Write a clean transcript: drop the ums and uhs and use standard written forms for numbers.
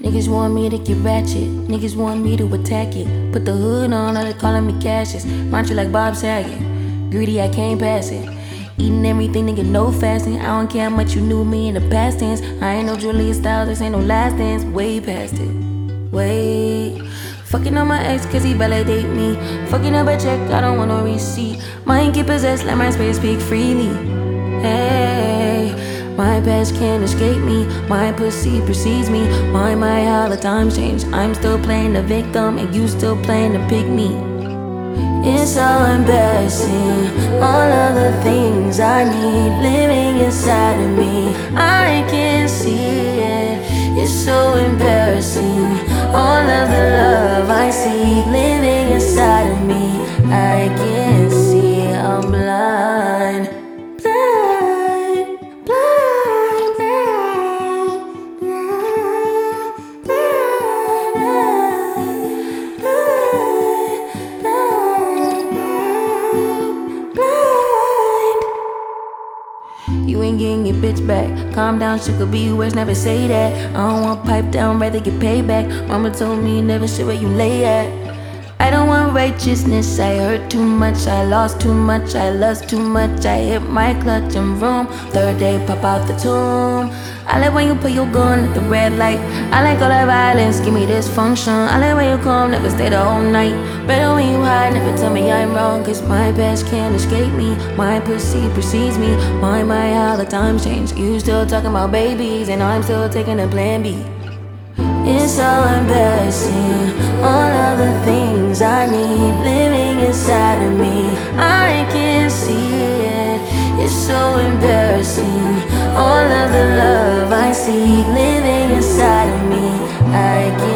Niggas want me to get ratchet, niggas want me to attack it. Put the hood on, all they calling me Cassius. Mind you like Bob Saget, greedy I can't pass it. Eating everything, nigga, no fasting. I don't care how much you knew me in the past tense. I ain't no Julia Styles, this ain't no last dance. Way past it, wait. Fucking on my ex cause he validate me. Fucking up a check, I don't want no receipt. Mind get possessed, let my space speak freely. Hey, my past can't escape me. My pussy precedes me. My, how the times change. I'm still playing the victim and you still playing the pygmy. It's so embarrassing, all of the things I need living inside of me. I can't see it, it's so embarrassing. All of the love I see living inside of me. I can't see, I'm blind. Blind, blind, blind, blind, blind, blind. You ain't getting your bitch back. Calm down, shit could be worse, never say that. I don't want pipe down, rather get paid back. Mama told me never shit where you lay at. I don't want righteousness, I hurt too much, I lost too much, I lust too much. I hit my clutch and vroom, third day pop out the tomb. I like when you put your gun at the red light. I like all that violence, give me dysfunction. I like when you come, never stay the whole night. Better when you hide, never tell me I'm wrong. Cause my past can't escape me. My pussy precedes me. My, how the times change. You still talking about babies and I'm still taking a plan B. It's so embarrassing, all of the things I need living inside of me. I can't see it, it's so embarrassing. All of the love I see living inside of me. I can't